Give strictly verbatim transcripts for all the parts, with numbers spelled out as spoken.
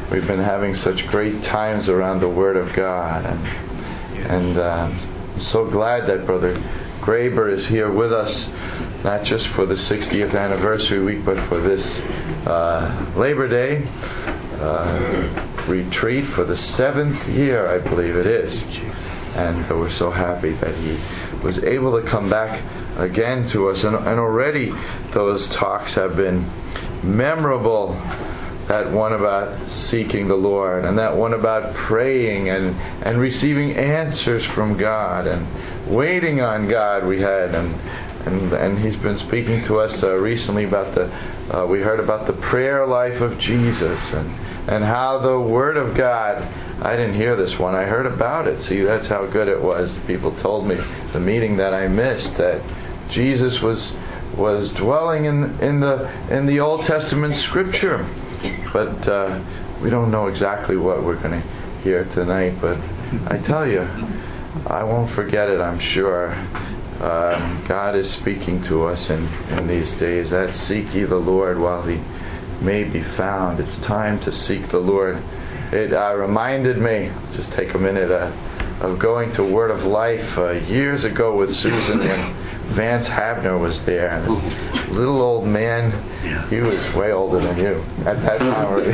we've been having such great times around the Word of God. And, and uh, I'm so glad that Brother Graber is here with us, not just for the sixtieth anniversary week, but for this uh, Labor Day uh, retreat for the seventh year, I believe it is. And we're so happy that he was able to come back again to us. And, and already those talks have been memorable. That one about seeking the Lord, and that one about praying and, and receiving answers from God and waiting on God we had. And and, and he's been speaking to us uh, recently about the, uh, we heard about the prayer life of Jesus and, and how the Word of God, I didn't hear this one, I heard about it. See, that's how good it was. People told me, the meeting that I missed, that Jesus was was dwelling in in the in the Old Testament Scripture. But uh, we don't know exactly what we're going to hear tonight. But I tell you, I won't forget it, I'm sure. Um, God is speaking to us in, in these days. That seek ye the Lord while He may be found. It's time to seek the Lord. It uh, reminded me, just take a minute, uh, of going to Word of Life uh, years ago with Susan when Vance Havner was there. And this little old man, he was way older than you at that time already.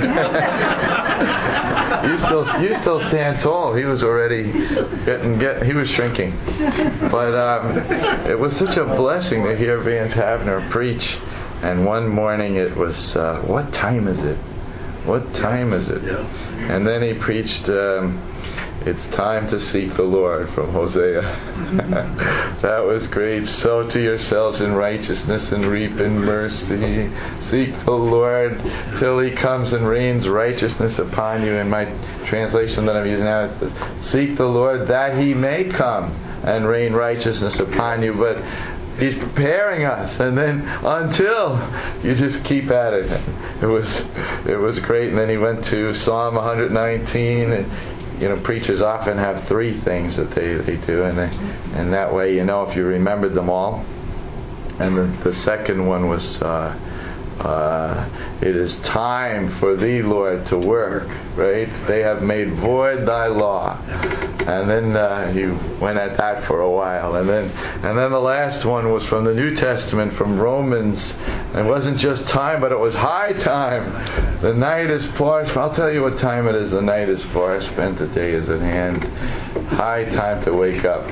you still you still stand tall. He was already getting get he was shrinking. But um, it was such a blessing to hear Vance Havner preach. And one morning it was, uh, what time is it? What time is it? And then he preached, um, it's time to seek the Lord from Hosea. That was great. Sow to yourselves in righteousness and reap in mercy. Seek the Lord till He comes and rains righteousness upon you. In my translation that I'm using now, seek the Lord that He may come and rain righteousness upon you. But He's preparing us, and then until you just keep at it. It was it was great. And then he went to Psalm one nineteen. And, you know, preachers often have three things that they, they do, and they, and that way you know if you remembered them all. And the, the second one was, uh, uh, it is time for Thee, Lord, to work. Right? They have made void Thy law. And then uh, he went at that for a while, and then and then the last one was from the New Testament, from Romans. It wasn't just time, but it was high time. The night is far. I'll tell you what time it is. The night is far spent. The day is at hand. High time to wake up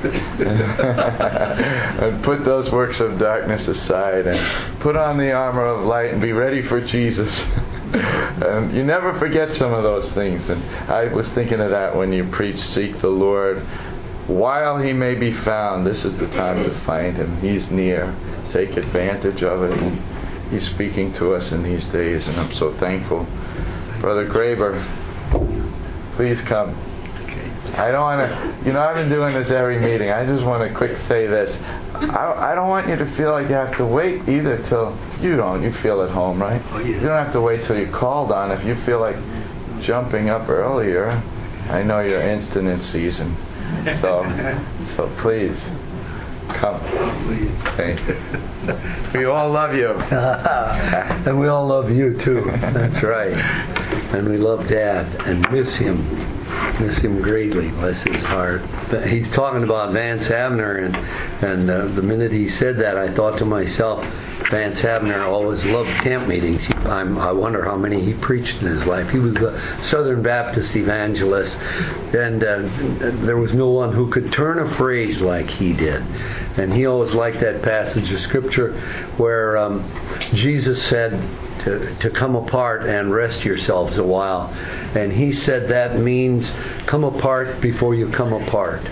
and put those works of darkness aside and put on the armor of light and be ready for Jesus. And you never forget some of those things. And I was thinking of that when you preach, seek the Lord while He may be found. This is the time to find Him. He's near. Take advantage of it. And He's speaking to us in these days, and I'm so thankful. Brother Graber, please come. I don't want to, you know, I've been doing this every meeting. I just want to quick say this. I, I don't want you to feel like you have to wait either till, you don't, you feel at home, right? Oh, yeah. You don't have to wait till you're called on. If you feel like jumping up earlier, I know you're instant in season. So, so please, come. Thank you. We all love you. And we all love you too. That's right. And we love Dad and miss him. Miss him greatly, bless his heart. He's talking about Vance Havner, and and uh, the minute he said that, I thought to myself, Vance Havner always loved camp meetings. He, I'm, I wonder how many he preached in his life. He was a Southern Baptist evangelist, and uh, there was no one who could turn a phrase like he did. And he always liked that passage of Scripture where um, Jesus said to, to come apart and rest yourselves a while. And he said that means come apart before you come apart.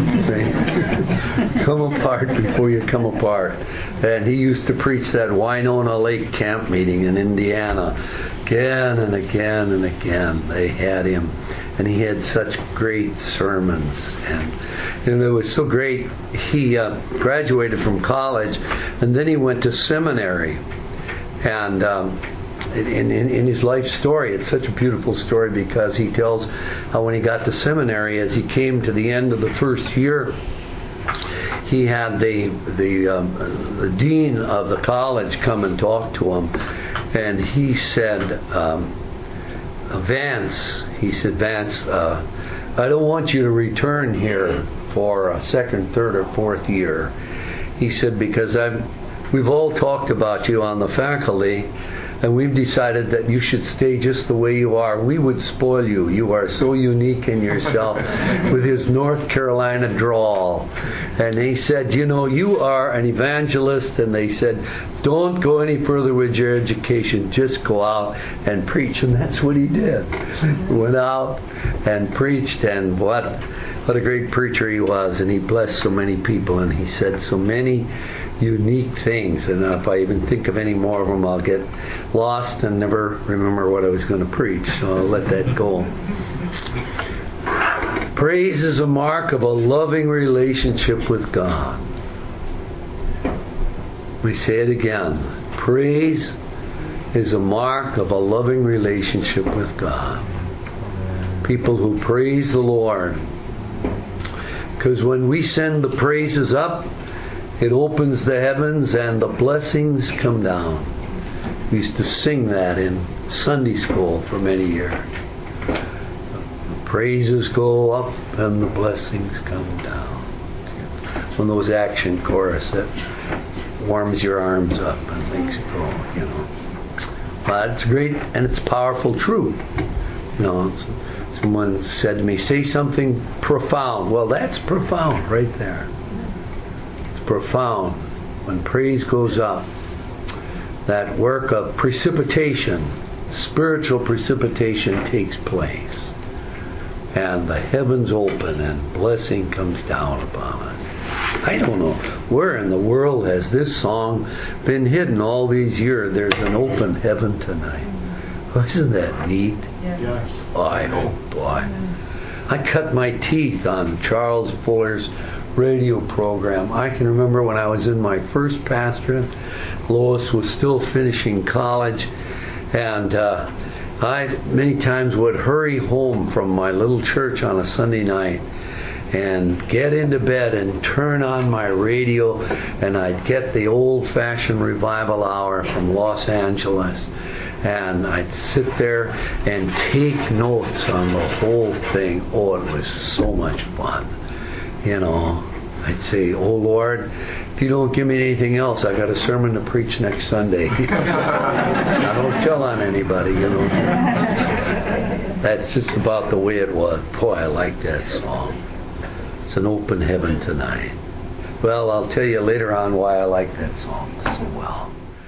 Come apart before you come apart. And he used to preach that Winona Lake camp meeting in Indiana. Again and again and again they had him. And he had such great sermons. And, and it was so great. He uh, graduated from college, and then he went to seminary. And um, in, in, in his life story, it's such a beautiful story because he tells how when he got to seminary, as he came to the end of the first year, he had the the, um, the dean of the college come and talk to him, and he said, um, Vance, he said, Vance, uh, I don't want you to return here for a second, third, or fourth year. He said, because I'm, we've all talked about you on the faculty, and we've decided that you should stay just the way you are. We would spoil you. You are so unique in yourself with his North Carolina drawl. And he said, you know, you are an evangelist. And they said, don't go any further with your education. Just go out and preach. And that's what he did. He went out and preached. And what, what a great preacher he was. And he blessed so many people. And he said so many unique things, and if I even think of any more of them, I'll get lost and never remember what I was going to preach, so I'll let that go. Praise is a mark of a loving relationship with God. We say it again. Praise is a mark of a loving relationship with God. People who praise the Lord. Because when we send the praises up, it opens the heavens and the blessings come down. We used to sing that in Sunday school for many years. The praises go up and the blessings come down. One of those action chorus that warms your arms up and makes it go, you know. But it's great and it's powerful truth. You know, someone said to me, say something profound. Well, that's profound right there. Profound. When praise goes up, that work of precipitation, spiritual precipitation takes place, and the heavens open and blessing comes down upon us. I don't know where in the world has this song been hidden all these years. There's an open heaven tonight. Oh, isn't that neat? Yes. Oh, I hope, boy. I cut my teeth on Charles Fuller's radio program. I can remember when I was in my first pastorate, Lois was still finishing college, and uh, I many times would hurry home from my little church on a Sunday night and get into bed and turn on my radio, and I'd get the old-fashioned revival hour from Los Angeles, and I'd sit there and take notes on the whole thing. Oh, it was so much fun. You know, I'd say, oh Lord, if you don't give me anything else, I got a sermon to preach next Sunday. I don't tell on anybody, you know. That's just about the way it was. Boy, I like that song. It's an open heaven tonight. Well, I'll tell you later on why I like that song so well.